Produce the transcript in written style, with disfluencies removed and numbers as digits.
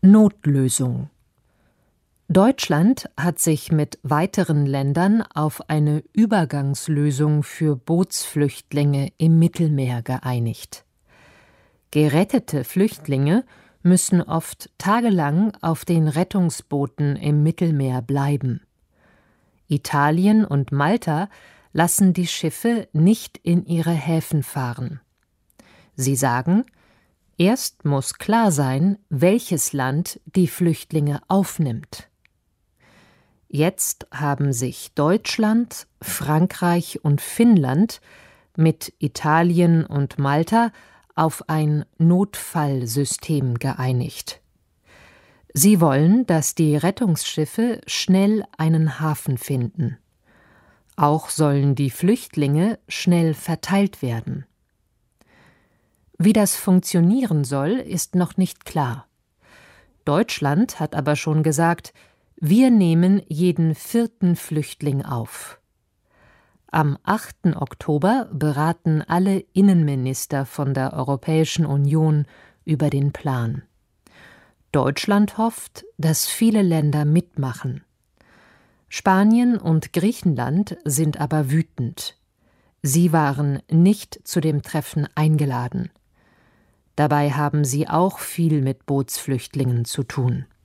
Notlösung. Deutschland hat sich mit weiteren Ländern auf eine Übergangslösung für Bootsflüchtlinge im Mittelmeer geeinigt. Gerettete Flüchtlinge müssen oft tagelang auf den Rettungsbooten im Mittelmeer bleiben. Italien und Malta lassen die Schiffe nicht in ihre Häfen fahren. Sie sagen, erst muss klar sein, welches Land die Flüchtlinge aufnimmt. Jetzt haben sich Deutschland, Frankreich und Finnland mit Italien und Malta auf ein Notfallsystem geeinigt. Sie wollen, dass die Rettungsschiffe schnell einen Hafen finden. Auch sollen die Flüchtlinge schnell verteilt werden. Wie das funktionieren soll, ist noch nicht klar. Deutschland hat aber schon gesagt, wir nehmen jeden 4. Flüchtling auf. Am 8. Oktober beraten alle Innenminister von der Europäischen Union über den Plan. Deutschland hofft, dass viele Länder mitmachen. Spanien und Griechenland sind aber wütend. Sie waren nicht zu dem Treffen eingeladen. Dabei haben sie auch viel mit Bootsflüchtlingen zu tun.